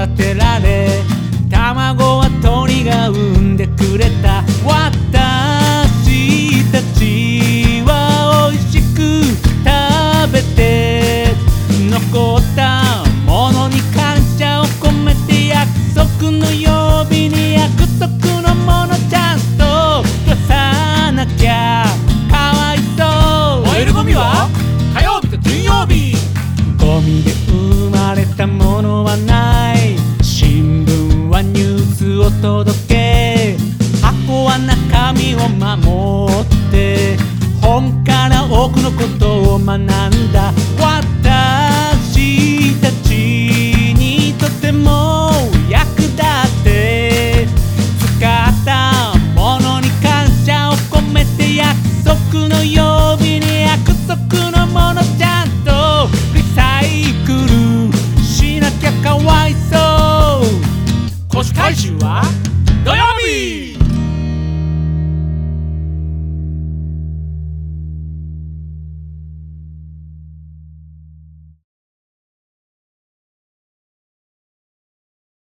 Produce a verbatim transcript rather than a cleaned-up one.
育てられ、卵は鳥が産んでくれた。私たちは美味しく食べて、残ったものに感謝を込めて、約束の曜日に約束のものちゃんと出さなきゃかわいそう。 燃えるゴミは火曜日と金曜日。 ゴミで生まれたものはない。新聞はニュースを届け、箱は中身を守って、本から多くのことを学んだ。私たちにとても役立って使ったものに感謝を込めて、約束の曜日に約束のものちゃんとリサイクルしなきゃかわいそう。 都市回収は